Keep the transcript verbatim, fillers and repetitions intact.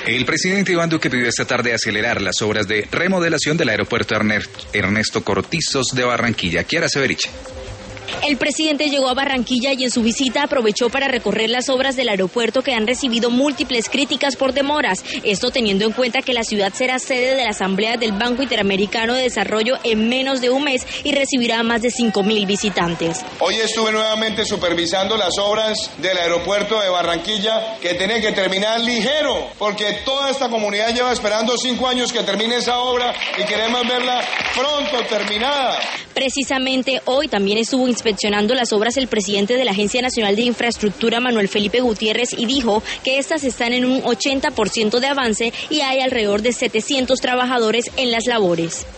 El presidente Iván Duque pidió esta tarde acelerar las obras de remodelación del aeropuerto Ernesto Cortizos de Barranquilla. Kiara Severiche. El presidente llegó a Barranquilla y en su visita aprovechó para recorrer las obras del aeropuerto que han recibido múltiples críticas por demoras. Esto teniendo en cuenta que la ciudad será sede de la Asamblea del Banco Interamericano de Desarrollo en menos de un mes y recibirá a más de cinco mil visitantes. Hoy estuve nuevamente supervisando las obras del aeropuerto de Barranquilla que tienen que terminar ligero, porque toda esta comunidad lleva esperando cinco años que termine esa obra y queremos verla pronto terminada. Precisamente hoy también estuvo inspeccionando las obras el presidente de la Agencia Nacional de Infraestructura, Manuel Felipe Gutiérrez, y dijo que estas están en un ochenta por ciento de avance y hay alrededor de setecientos trabajadores en las labores.